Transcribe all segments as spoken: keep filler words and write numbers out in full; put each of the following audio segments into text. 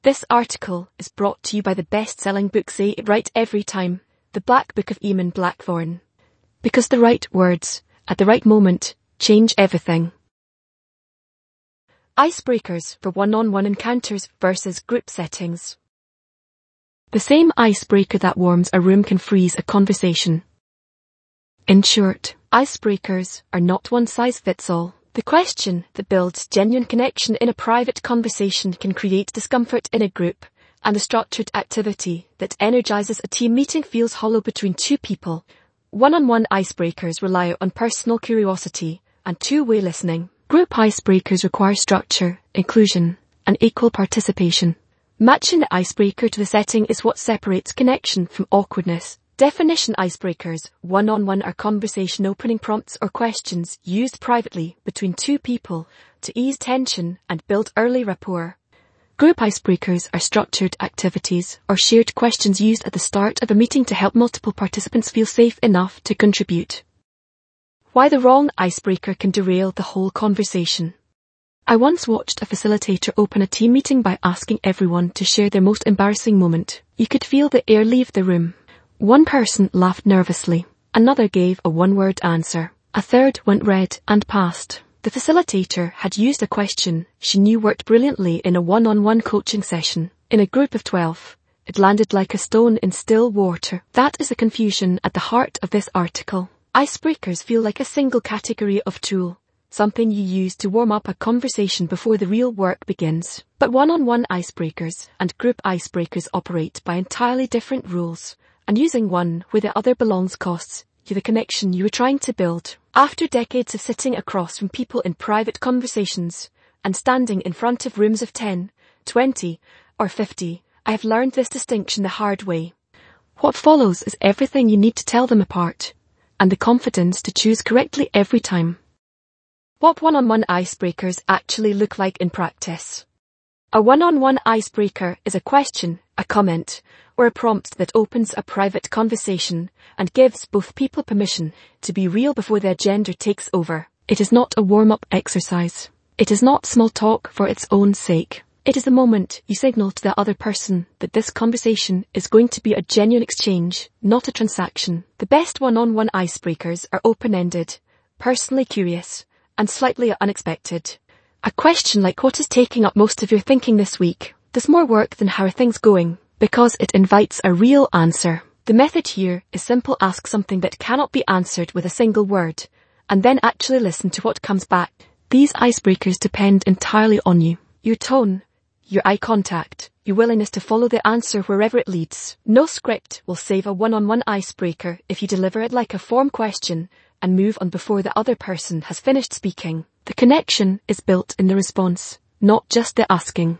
This article is brought to you by the best-selling book Say It Right Every Time, The Black Book of Eamon Blackthorne. Because the right words, at the right moment, change everything. Icebreakers for one-on-one encounters versus group settings. The same icebreaker that warms a room can freeze a conversation. In short, icebreakers are not one-size-fits-all. The question that builds genuine connection in a private conversation can create discomfort in a group, and the structured activity that energizes a team meeting feels hollow between two people. One-on-one icebreakers rely on personal curiosity and two-way listening. Group icebreakers require structure, inclusion, and equal participation. Matching the icebreaker to the setting is what separates connection from awkwardness. Definition: icebreakers, one-on-one are conversation opening prompts or questions used privately between two people to ease tension and build early rapport. Group icebreakers are structured activities or shared questions used at the start of a meeting to help multiple participants feel safe enough to contribute. Why the wrong icebreaker can derail the whole conversation. I once watched a facilitator open a team meeting by asking everyone to share their most embarrassing moment. You could feel the air leave the room. One person laughed nervously, another gave a one-word answer, a third went red and passed. The facilitator had used a question she knew worked brilliantly in a one-on-one coaching session. In a group of twelve, it landed like a stone in still water. That is the confusion at the heart of this article. Icebreakers feel like a single category of tool, something you use to warm up a conversation before the real work begins. But one-on-one icebreakers and group icebreakers operate by entirely different rules, and using one where the other belongs costs you the connection you were trying to build. After decades of sitting across from people in private conversations and standing in front of rooms of ten, twenty, or fifty, I have learned this distinction the hard way. What follows is everything you need to tell them apart, and the confidence to choose correctly every time. What one-on-one icebreakers actually look like in practice. A one-on-one icebreaker is a question, a comment, or a prompt that opens a private conversation and gives both people permission to be real before the agenda takes over. It is not a warm-up exercise. It is not small talk for its own sake. It is the moment you signal to the other person that this conversation is going to be a genuine exchange, not a transaction. The best one-on-one icebreakers are open-ended, personally curious, and slightly unexpected. A question like "What is taking up most of your thinking this week?" does more work than "How are things going?" because it invites a real answer. The method here is simple: ask something that cannot be answered with a single word, and then actually listen to what comes back. These icebreakers depend entirely on you, your tone, your eye contact, your willingness to follow the answer wherever it leads. No script will save a one-on-one icebreaker if you deliver it like a form question and move on before the other person has finished speaking. The connection is built in the response, not just the asking.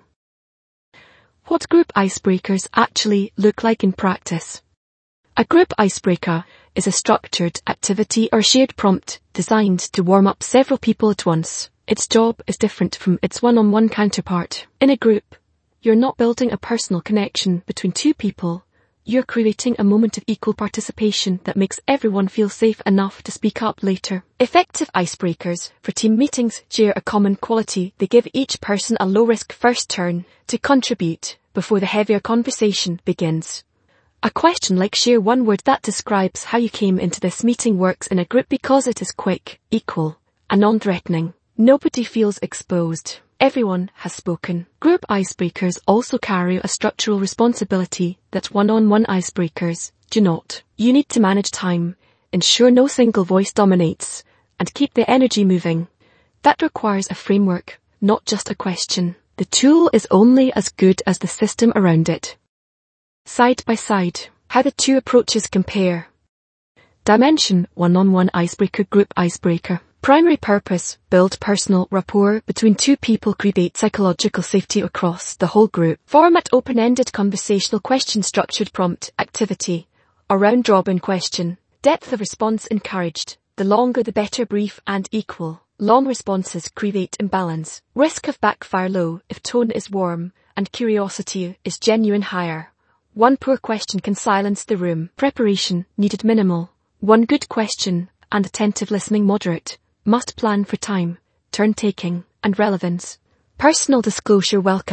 What group icebreakers actually look like in practice. A group icebreaker is a structured activity or shared prompt designed to warm up several people at once. Its job is different from its one-on-one counterpart. In a group, you're not building a personal connection between two people. You're creating a moment of equal participation that makes everyone feel safe enough to speak up later. Effective icebreakers for team meetings share a common quality. They give each person a low-risk first turn to contribute before the heavier conversation begins. A question like "Share one word that describes how you came into this meeting" works in a group because it is quick, equal, and non-threatening. Nobody feels exposed. Everyone has spoken. Group icebreakers also carry a structural responsibility that one-on-one icebreakers do not. You need to manage time, ensure no single voice dominates, and keep the energy moving. That requires a framework, not just a question. The tool is only as good as the system around it. Side by side, how the two approaches compare. Dimension: one-on-one icebreaker, group icebreaker. Primary purpose: build personal rapport between two people, create psychological safety across the whole group. Format: open-ended conversational question, structured prompt, activity, or round-robin question. Depth of response encouraged. The longer the better, brief and equal. Long responses create imbalance. Risk of backfire low if tone is warm and curiosity is genuine higher. One poor question can silence the room. Preparation needed minimal. One good question and attentive listening moderate. Must plan for time, turn-taking, and relevance. Personal disclosure welcome.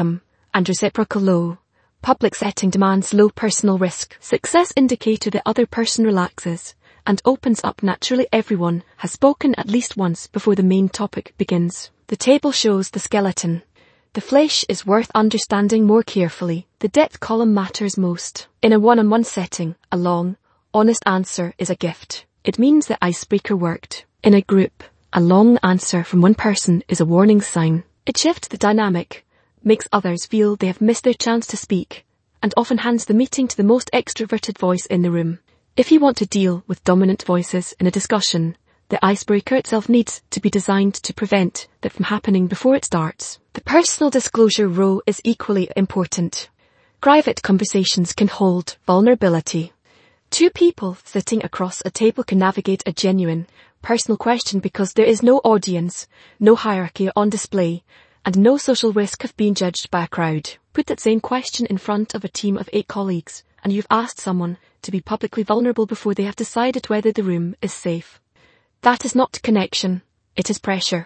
and reciprocal low. Public setting demands low personal risk. Success indicator the other person relaxes and opens up naturally. Everyone has spoken at least once before the main topic begins. The table shows the skeleton. The flesh is worth understanding more carefully. The depth column matters most. In a one-on-one setting, a long, honest answer is a gift. It means the icebreaker worked. In a group, a long answer from one person is a warning sign. It shifts the dynamic, makes others feel they have missed their chance to speak, and often hands the meeting to the most extroverted voice in the room. If you want to deal with dominant voices in a discussion, the icebreaker itself needs to be designed to prevent that from happening before it starts. The personal disclosure row is equally important. Private conversations can hold vulnerability. Two people sitting across a table can navigate a genuine, personal question because there is no audience, no hierarchy on display, and no social risk of being judged by a crowd. Put that same question in front of a team of eight colleagues, and you've asked someone to be publicly vulnerable before they have decided whether the room is safe. That is not connection, it is pressure.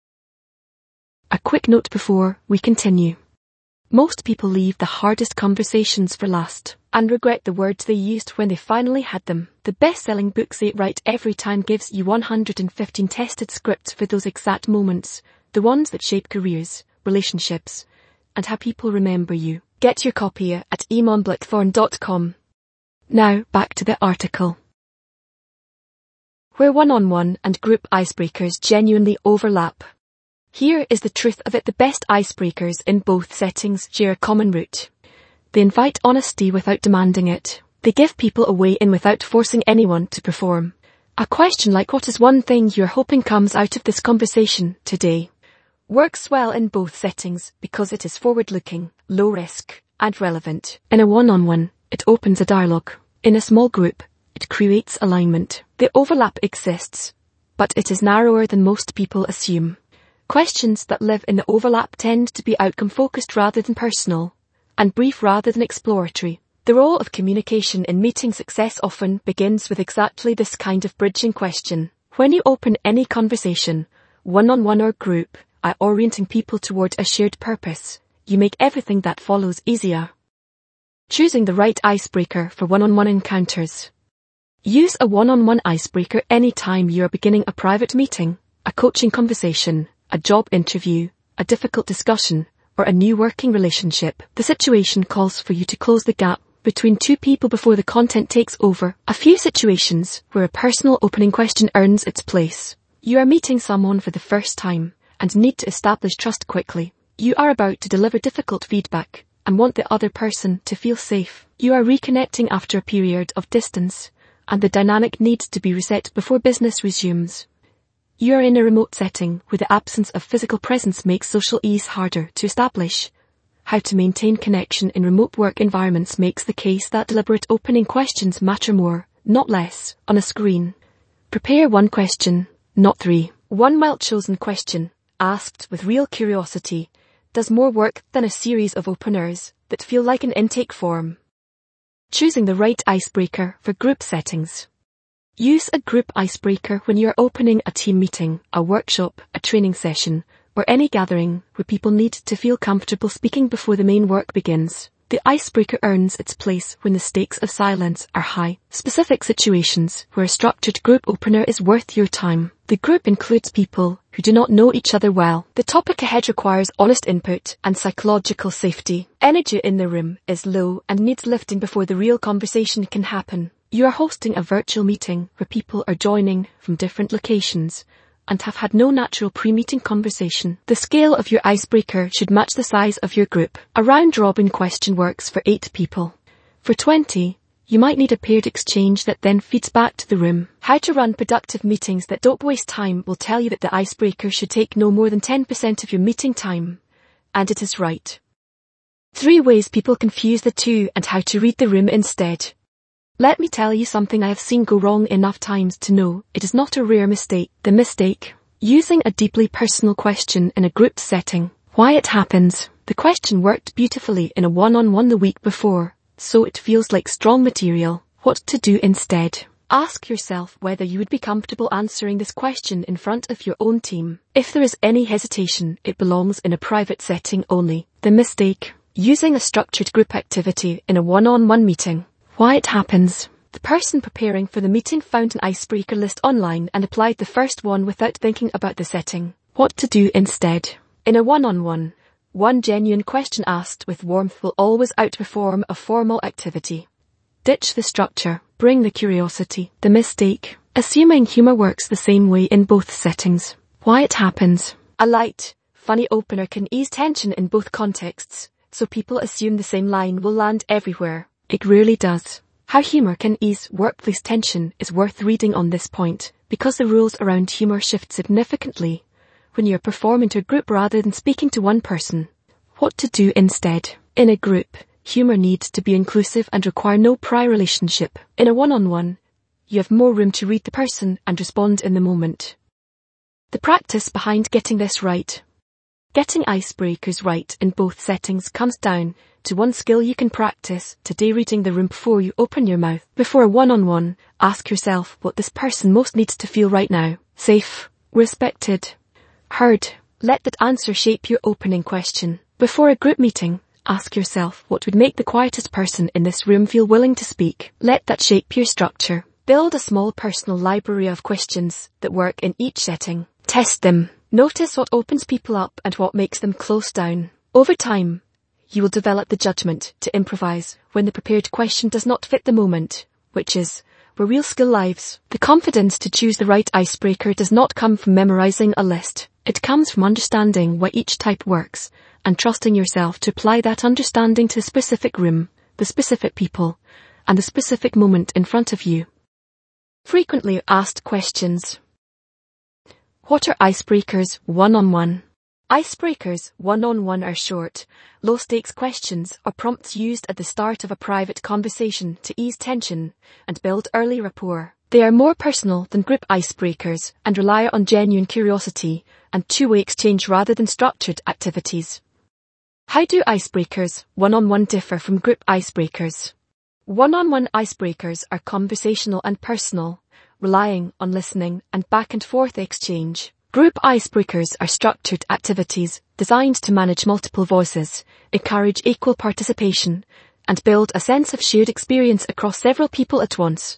A quick note before we continue. Most people leave the hardest conversations for last and regret the words they used when they finally had them. The best-selling book Say It Right Every Time gives you one hundred fifteen tested scripts for those exact moments, the ones that shape careers, relationships, and how people remember you. Get your copy at eamon blackthorn dot com. Now back to the article. Where one-on-one and group icebreakers genuinely overlap. Here is the truth of it. The best icebreakers in both settings share a common root. They invite honesty without demanding it. They give people a way in without forcing anyone to perform. A question like "What is one thing you're hoping comes out of this conversation today?" works well in both settings because it is forward-looking, low risk, and relevant. In a one-on-one, it opens a dialogue. In a small group, it creates alignment. The overlap exists, but it is narrower than most people assume. Questions that live in the overlap tend to be outcome-focused rather than personal, and brief rather than exploratory. The role of communication in meeting success often begins with exactly this kind of bridging question. When you open any conversation, one-on-one or group, by orienting people toward a shared purpose, you make everything that follows easier. Choosing the right icebreaker for one-on-one encounters. Use a one-on-one icebreaker anytime you are beginning a private meeting, a coaching conversation, a job interview, a difficult discussion, or a new working relationship. The situation calls for you to close the gap between two people before the content takes over. A few situations where a personal opening question earns its place. You are meeting someone for the first time and need to establish trust quickly. You are about to deliver difficult feedback and want the other person to feel safe. You are reconnecting after a period of distance, and the dynamic needs to be reset before business resumes. You are in a remote setting where the absence of physical presence makes social ease harder to establish. How to maintain connection in remote work environments makes the case that deliberate opening questions matter more, not less, on a screen. Prepare one question, not three. One well-chosen question, asked with real curiosity, does more work than a series of openers that feel like an intake form. Choosing the right icebreaker for group settings. Use a group icebreaker when you are opening a team meeting, a workshop, a training session, or any gathering where people need to feel comfortable speaking before the main work begins. The icebreaker earns its place when the stakes of silence are high. Specific situations where a structured group opener is worth your time. The group includes people who do not know each other well. The topic ahead requires honest input and psychological safety. Energy in the room is low and needs lifting before the real conversation can happen. You are hosting a virtual meeting where people are joining from different locations and have had no natural pre-meeting conversation. The scale of your icebreaker should match the size of your group. A round-robin question works for eight people. For twenty, you might need a paired exchange that then feeds back to the room. How to run productive meetings that don't waste time will tell you that the icebreaker should take no more than ten percent of your meeting time. And it is right. Three ways people confuse the two and how to read the room instead. Let me tell you something I have seen go wrong enough times to know it is not a rare mistake. The mistake: using a deeply personal question in a group setting. Why it happens. The question worked beautifully in a one-on-one the week before, so it feels like strong material. What to do instead? Ask yourself whether you would be comfortable answering this question in front of your own team. If there is any hesitation, it belongs in a private setting only. The mistake: Using a structured group activity in a one-on-one meeting. Why it happens. The person preparing for the meeting found an icebreaker list online and applied the first one without thinking about the setting. What to do instead. In a one-on-one, one genuine question asked with warmth will always outperform a formal activity. Ditch the structure, bring the curiosity. The mistake. Assuming humor works the same way in both settings. Why it happens. A light, funny opener can ease tension in both contexts, so people assume the same line will land everywhere. It rarely does. How humor can ease workplace tension is worth reading on this point, because the rules around humor shift significantly when you're performing to a group rather than speaking to one person. What to do instead. In a group, humor needs to be inclusive and require no prior relationship. In a one-on-one, you have more room to read the person and respond in the moment. The practice behind getting this right. Getting icebreakers right in both settings comes down to one skill you can practice today: reading the room before you open your mouth. Before a one-on-one, ask yourself what this person most needs to feel right now. Safe, respected, heard. Let that answer shape your opening question. Before a group meeting, ask yourself what would make the quietest person in this room feel willing to speak. Let that shape your structure. Build a small personal library of questions that work in each setting. Test them. Notice what opens people up and what makes them close down. Over time, you will develop the judgment to improvise when the prepared question does not fit the moment, which is where real skill lives. The confidence to choose the right icebreaker does not come from memorizing a list. It comes from understanding why each type works and trusting yourself to apply that understanding to the specific room, the specific people, and the specific moment in front of you. Frequently asked questions. What are icebreakers one-on-one? Icebreakers one-on-one are short, low-stakes questions or prompts used at the start of a private conversation to ease tension and build early rapport. They are more personal than group icebreakers and rely on genuine curiosity and two-way exchange rather than structured activities. How do icebreakers one-on-one differ from group icebreakers? One-on-one icebreakers are conversational and personal, relying on listening and back-and-forth exchange. Group icebreakers are structured activities designed to manage multiple voices, encourage equal participation, and build a sense of shared experience across several people at once.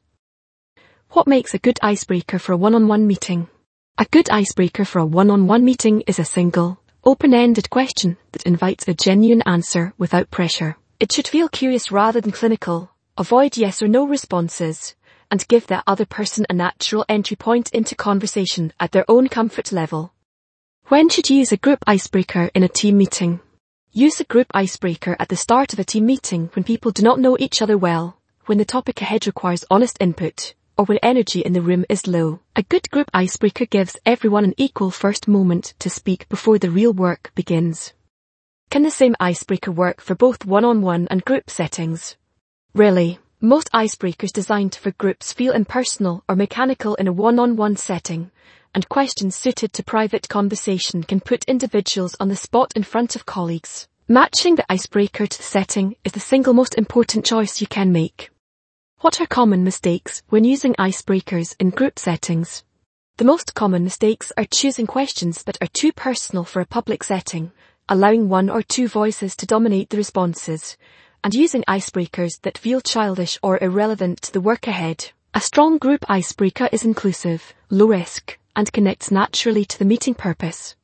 What makes a good icebreaker for a one-on-one meeting? A good icebreaker for a one-on-one meeting is a single, open-ended question that invites a genuine answer without pressure. It should feel curious rather than clinical, avoid yes or no responses, and give that other person a natural entry point into conversation at their own comfort level. When should you use a group icebreaker in a team meeting? Use a group icebreaker at the start of a team meeting when people do not know each other well, when the topic ahead requires honest input, or when energy in the room is low. A good group icebreaker gives everyone an equal first moment to speak before the real work begins. Can the same icebreaker work for both one-on-one and group settings? Really, most icebreakers designed for groups feel impersonal or mechanical in a one-on-one setting, and questions suited to private conversation can put individuals on the spot in front of colleagues. Matching the icebreaker to the setting is the single most important choice you can make. What are common mistakes when using icebreakers in group settings? The most common mistakes are choosing questions that are too personal for a public setting, allowing one or two voices to dominate the responses, and using icebreakers that feel childish or irrelevant to the work ahead. A strong group icebreaker is inclusive, low risk, and connects naturally to the meeting purpose.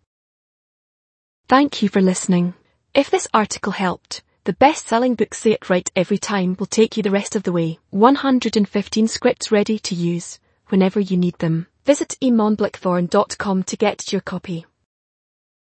Thank you for listening. If this article helped, the best-selling book Say It Right Every Time will take you the rest of the way. one hundred fifteen scripts ready to use whenever you need them. Visit iman blackthorn dot com to get your copy.